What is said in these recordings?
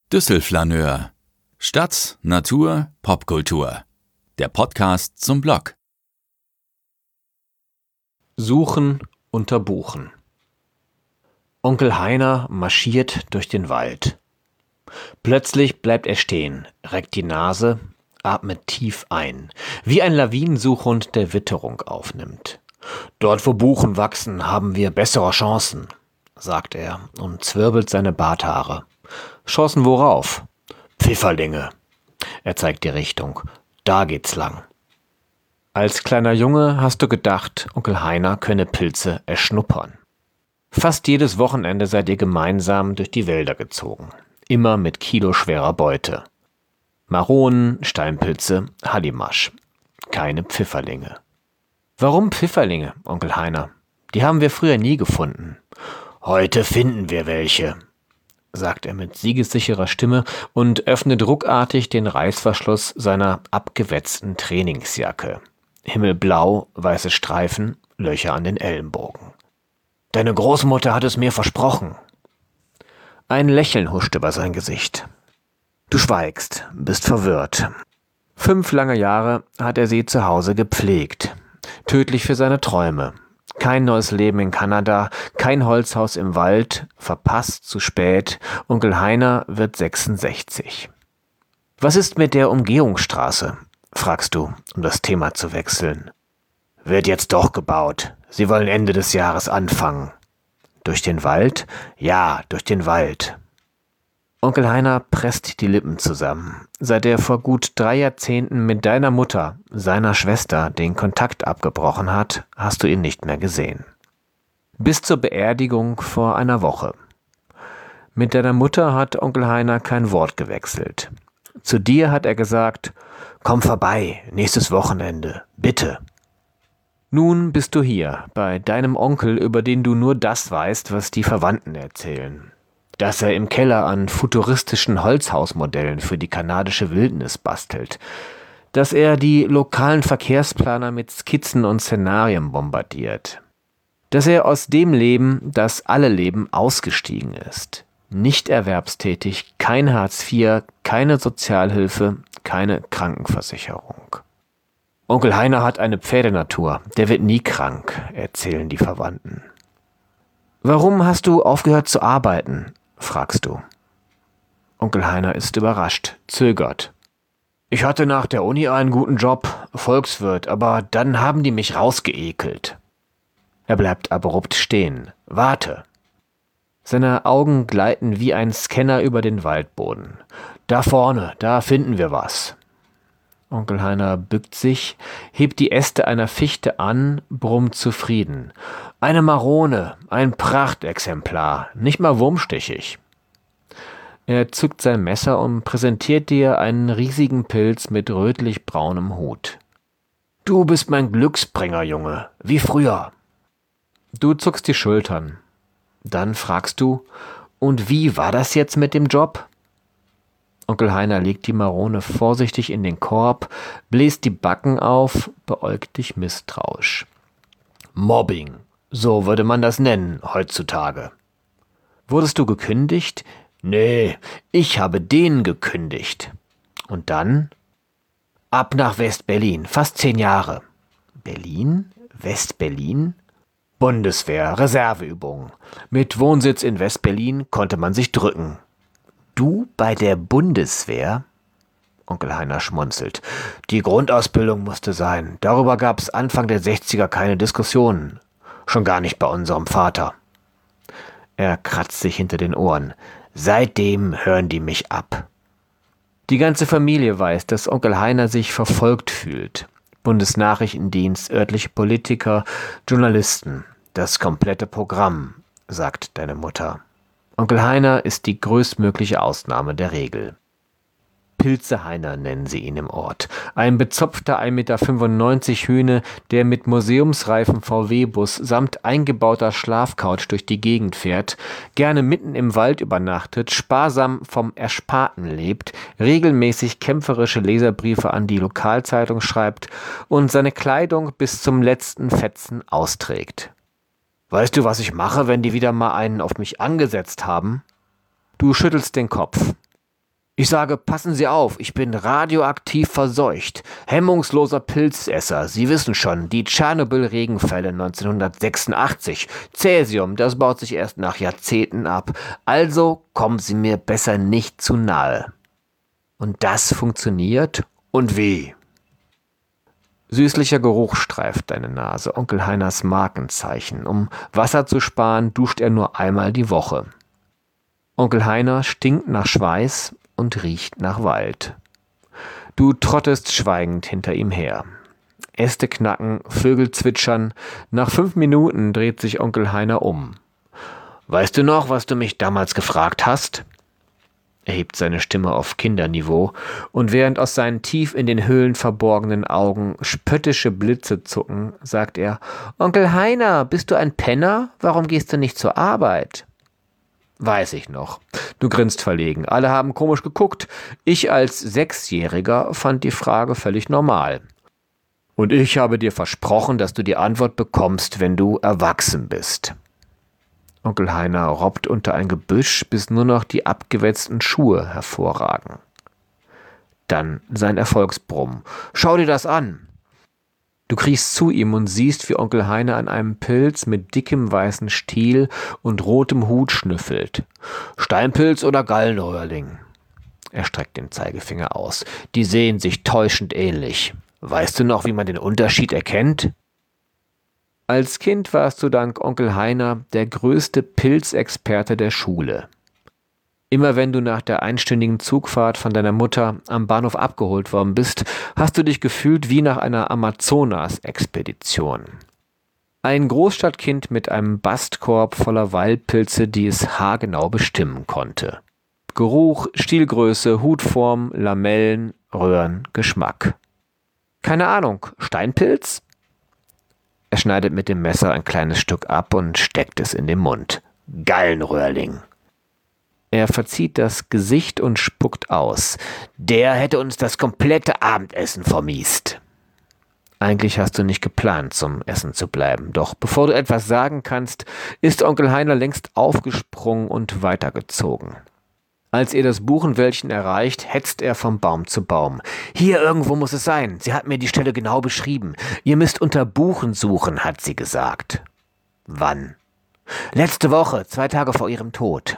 Düsselflaneur. Stadt, Natur, Popkultur. Der Podcast zum Blog. Suchen unter Buchen. Onkel Heiner marschiert durch den Wald. Plötzlich bleibt er stehen, reckt die Nase, atmet tief ein, wie ein Lawinensuchhund, der Witterung aufnimmt. »Dort, wo Buchen wachsen, haben wir bessere Chancen«, sagt er und zwirbelt seine Barthaare. »Chancen worauf?« »Pfifferlinge.« Er zeigt die Richtung. »Da geht's lang.« Als kleiner Junge hast du gedacht, Onkel Heiner könne Pilze erschnuppern. Fast jedes Wochenende seid ihr gemeinsam durch die Wälder gezogen. Immer mit kiloschwerer Beute. Maronen, Steinpilze, Hallimasch. Keine Pfifferlinge. »Warum Pfifferlinge, Onkel Heiner? Die haben wir früher nie gefunden.« »Heute finden wir welche«, sagt er mit siegessicherer Stimme und öffnet ruckartig den Reißverschluss seiner abgewetzten Trainingsjacke. Himmelblau, weiße Streifen, Löcher an den Ellenbogen. »Deine Großmutter hat es mir versprochen.« Ein Lächeln huscht über sein Gesicht. Du schweigst, bist verwirrt. 5 lange Jahre hat er sie zu Hause gepflegt. Tödlich für seine Träume. Kein neues Leben in Kanada, kein Holzhaus im Wald, verpasst zu spät, Onkel Heiner wird 66. »Was ist mit der Umgehungsstraße?«, fragst du, um das Thema zu wechseln. »Wird jetzt doch gebaut. Sie wollen Ende des Jahres anfangen.« »Durch den Wald?« »Ja, durch den Wald.« Onkel Heiner presst die Lippen zusammen. Seit er vor gut 3 Jahrzehnten mit deiner Mutter, seiner Schwester, den Kontakt abgebrochen hat, hast du ihn nicht mehr gesehen. Bis zur Beerdigung vor einer Woche. Mit deiner Mutter hat Onkel Heiner kein Wort gewechselt. Zu dir hat er gesagt, »Komm vorbei, nächstes Wochenende, bitte.« Nun bist du hier, bei deinem Onkel, über den du nur das weißt, was die Verwandten erzählen. Dass er im Keller an futuristischen Holzhausmodellen für die kanadische Wildnis bastelt. Dass er die lokalen Verkehrsplaner mit Skizzen und Szenarien bombardiert. Dass er aus dem Leben, das alle leben, ausgestiegen ist. Nicht erwerbstätig, kein Hartz IV, keine Sozialhilfe, keine Krankenversicherung. Onkel Heiner hat eine Pferdenatur, der wird nie krank, erzählen die Verwandten. Warum hast du aufgehört zu arbeiten? Fragst du. Onkel Heiner ist überrascht, zögert. Ich hatte nach der Uni einen guten Job, Volkswirt, aber dann haben die mich rausgeekelt. Er bleibt abrupt stehen. Warte. Seine Augen gleiten wie ein Scanner über den Waldboden. Da vorne, da finden wir was. Onkel Heiner bückt sich, hebt die Äste einer Fichte an, brummt zufrieden. Eine Marone, ein Prachtexemplar, nicht mal wurmstichig. Er zückt sein Messer und präsentiert dir einen riesigen Pilz mit rötlich-braunem Hut. Du bist mein Glücksbringer, Junge, wie früher. Du zuckst die Schultern. Dann fragst du, und wie war das jetzt mit dem Job? Onkel Heiner legt die Marone vorsichtig in den Korb, bläst die Backen auf, beäugt dich misstrauisch. Mobbing, so würde man das nennen heutzutage. Wurdest du gekündigt? Nee, ich habe den gekündigt. Und dann? Ab nach West-Berlin, fast 10 Jahre. Berlin? West-Berlin? Bundeswehr, Reserveübungen. Mit Wohnsitz in West-Berlin konnte man sich drücken. Du bei der Bundeswehr? Onkel Heiner schmunzelt. Die Grundausbildung musste sein. Darüber gab es Anfang der 60er keine Diskussionen. Schon gar nicht bei unserem Vater. Er kratzt sich hinter den Ohren. Seitdem hören die mich ab. Die ganze Familie weiß, dass Onkel Heiner sich verfolgt fühlt. Bundesnachrichtendienst, örtliche Politiker, Journalisten. Das komplette Programm, sagt deine Mutter. Onkel Heiner ist die größtmögliche Ausnahme der Regel. Pilze Heiner nennen sie ihn im Ort. Ein bezopfter 1,95 Meter Hühne, der mit museumsreifem VW-Bus samt eingebauter Schlafcouch durch die Gegend fährt, gerne mitten im Wald übernachtet, sparsam vom Ersparten lebt, regelmäßig kämpferische Leserbriefe an die Lokalzeitung schreibt und seine Kleidung bis zum letzten Fetzen austrägt. Weißt du, was ich mache, wenn die wieder mal einen auf mich angesetzt haben? Du schüttelst den Kopf. Ich sage, passen Sie auf, ich bin radioaktiv verseucht. Hemmungsloser Pilzesser. Sie wissen schon, die Tschernobyl-Regenfälle 1986. Cäsium, das baut sich erst nach Jahrzehnten ab. Also kommen Sie mir besser nicht zu nahe. Und das funktioniert? Und wie? Süßlicher Geruch streift deine Nase, Onkel Heiners Markenzeichen. Um Wasser zu sparen, duscht er nur einmal die Woche. Onkel Heiner stinkt nach Schweiß und riecht nach Wald. Du trottest schweigend hinter ihm her. Äste knacken, Vögel zwitschern. Nach 5 Minuten dreht sich Onkel Heiner um. Weißt du noch, was du mich damals gefragt hast? Er hebt seine Stimme auf Kinderniveau, und während aus seinen tief in den Höhlen verborgenen Augen spöttische Blitze zucken, sagt er, Onkel Heiner, bist du ein Penner? Warum gehst du nicht zur Arbeit? Weiß ich noch. Du grinst verlegen. Alle haben komisch geguckt. Ich als 6-Jähriger fand die Frage völlig normal. Und ich habe dir versprochen, dass du die Antwort bekommst, wenn du erwachsen bist. Onkel Heiner robbt unter ein Gebüsch, bis nur noch die abgewetzten Schuhe hervorragen. Dann sein Erfolgsbrumm. Schau dir das an! Du kriechst zu ihm und siehst, wie Onkel Heiner an einem Pilz mit dickem weißen Stiel und rotem Hut schnüffelt. Steinpilz oder Gallenröhrling? Er streckt den Zeigefinger aus. Die sehen sich täuschend ähnlich. Weißt du noch, wie man den Unterschied erkennt? Als Kind warst du dank Onkel Heiner der größte Pilzexperte der Schule. Immer wenn du nach der einstündigen Zugfahrt von deiner Mutter am Bahnhof abgeholt worden bist, hast du dich gefühlt wie nach einer Amazonas-Expedition. Ein Großstadtkind mit einem Bastkorb voller Waldpilze, die es haargenau bestimmen konnte. Geruch, Stielgröße, Hutform, Lamellen, Röhren, Geschmack. Keine Ahnung, Steinpilz? Er schneidet mit dem Messer ein kleines Stück ab und steckt es in den Mund. Gallenröhrling. Er verzieht das Gesicht und spuckt aus. Der hätte uns das komplette Abendessen vermiest. Eigentlich hast du nicht geplant, zum Essen zu bleiben. Doch bevor du etwas sagen kannst, ist Onkel Heiner längst aufgesprungen und weitergezogen. Als ihr das Buchenwäldchen erreicht, hetzt er vom Baum zu Baum. Hier irgendwo muss es sein. Sie hat mir die Stelle genau beschrieben. Ihr müsst unter Buchen suchen, hat sie gesagt. Wann? Letzte Woche, 2 Tage vor ihrem Tod.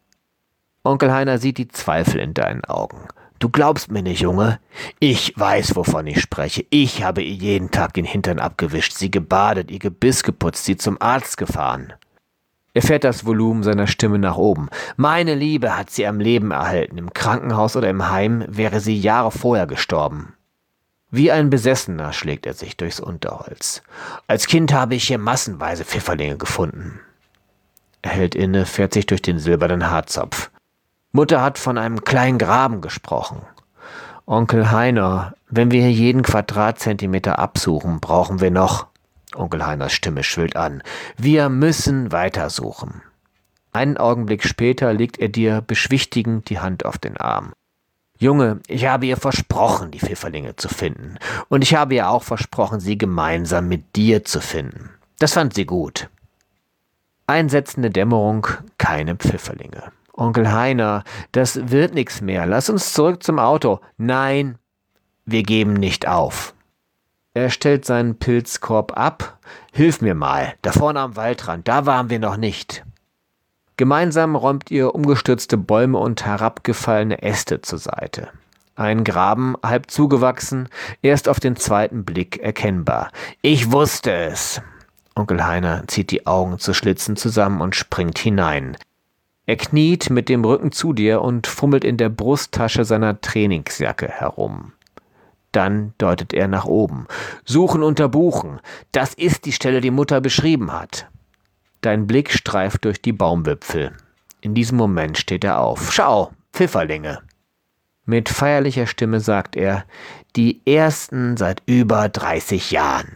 Onkel Heiner sieht die Zweifel in deinen Augen. Du glaubst mir nicht, Junge? Ich weiß, wovon ich spreche. Ich habe ihr jeden Tag den Hintern abgewischt, sie gebadet, ihr Gebiss geputzt, sie zum Arzt gefahren. Er fährt das Volumen seiner Stimme nach oben. Meine Liebe hat sie am Leben erhalten. Im Krankenhaus oder im Heim wäre sie Jahre vorher gestorben. Wie ein Besessener schlägt er sich durchs Unterholz. Als Kind habe ich hier massenweise Pfifferlinge gefunden. Er hält inne, fährt sich durch den silbernen Haarzopf. Mutter hat von einem kleinen Graben gesprochen. Onkel Heiner, wenn wir hier jeden Quadratzentimeter absuchen, brauchen wir noch... Onkel Heiners Stimme schwillt an. Wir müssen weitersuchen. Einen Augenblick später legt er dir beschwichtigend die Hand auf den Arm. Junge, ich habe ihr versprochen, die Pfifferlinge zu finden. Und ich habe ihr auch versprochen, sie gemeinsam mit dir zu finden. Das fand sie gut. Einsetzende Dämmerung, keine Pfifferlinge. Onkel Heiner, das wird nichts mehr. Lass uns zurück zum Auto. Nein, wir geben nicht auf. Er stellt seinen Pilzkorb ab. Hilf mir mal, da vorne am Waldrand, da waren wir noch nicht. Gemeinsam räumt ihr umgestürzte Bäume und herabgefallene Äste zur Seite. Ein Graben, halb zugewachsen, erst auf den zweiten Blick erkennbar. Ich wusste es. Onkel Heiner zieht die Augen zu Schlitzen zusammen und springt hinein. Er kniet mit dem Rücken zu dir und fummelt in der Brusttasche seiner Trainingsjacke herum. Dann deutet er nach oben. Suchen unter Buchen. Das ist die Stelle, die Mutter beschrieben hat. Dein Blick streift durch die Baumwipfel. In diesem Moment steht er auf. Schau, Pfifferlinge. Mit feierlicher Stimme sagt er, die ersten seit über 30 Jahren.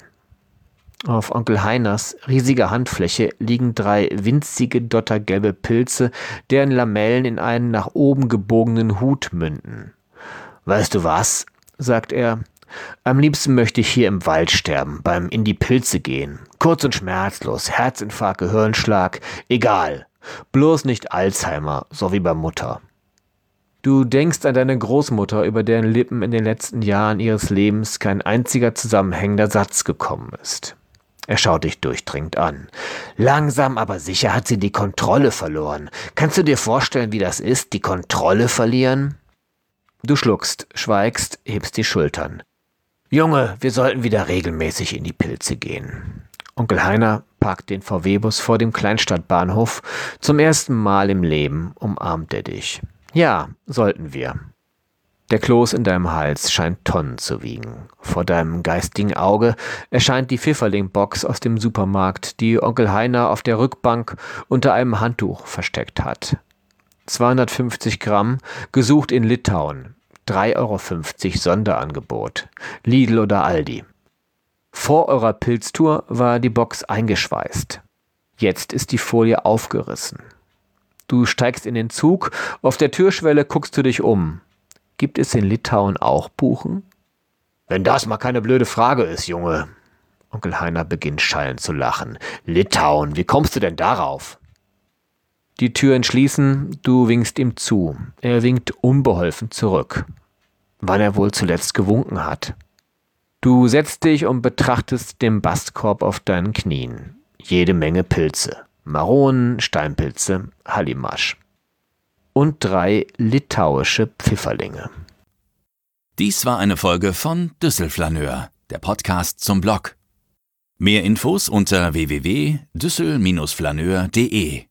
Auf Onkel Heiners riesiger Handfläche liegen 3 winzige dottergelbe Pilze, deren Lamellen in einen nach oben gebogenen Hut münden. Weißt du was? Sagt er, am liebsten möchte ich hier im Wald sterben, beim in die Pilze gehen. Kurz und schmerzlos, Herzinfarkt, Gehirnschlag, egal. Bloß nicht Alzheimer, so wie bei Mutter. Du denkst an deine Großmutter, über deren Lippen in den letzten Jahren ihres Lebens kein einziger zusammenhängender Satz gekommen ist. Er schaut dich durchdringend an. Langsam aber sicher hat sie die Kontrolle verloren. Kannst du dir vorstellen, wie das ist, die Kontrolle verlieren? Du schluckst, schweigst, hebst die Schultern. Junge, wir sollten wieder regelmäßig in die Pilze gehen. Onkel Heiner parkt den VW-Bus vor dem Kleinstadtbahnhof. Zum ersten Mal im Leben umarmt er dich. Ja, sollten wir. Der Kloß in deinem Hals scheint Tonnen zu wiegen. Vor deinem geistigen Auge erscheint die Pfifferling-Box aus dem Supermarkt, die Onkel Heiner auf der Rückbank unter einem Handtuch versteckt hat. 250 Gramm, gesucht in Litauen. 3,50 € Sonderangebot. Lidl oder Aldi. Vor eurer Pilztour war die Box eingeschweißt. Jetzt ist die Folie aufgerissen. Du steigst in den Zug, auf der Türschwelle guckst du dich um. Gibt es in Litauen auch Buchen? Wenn das mal keine blöde Frage ist, Junge. Onkel Heiner beginnt schallend zu lachen. Litauen, wie kommst du denn darauf? Die Türen schließen, du winkst ihm zu. Er winkt unbeholfen zurück. Wann er wohl zuletzt gewunken hat. Du setzt dich und betrachtest den Bastkorb auf deinen Knien. Jede Menge Pilze. Maronen, Steinpilze, Hallimasch. Und 3 litauische Pfifferlinge. Dies war eine Folge von Düsselflaneur, der Podcast zum Blog. Mehr Infos unter www.düssel-flaneur.de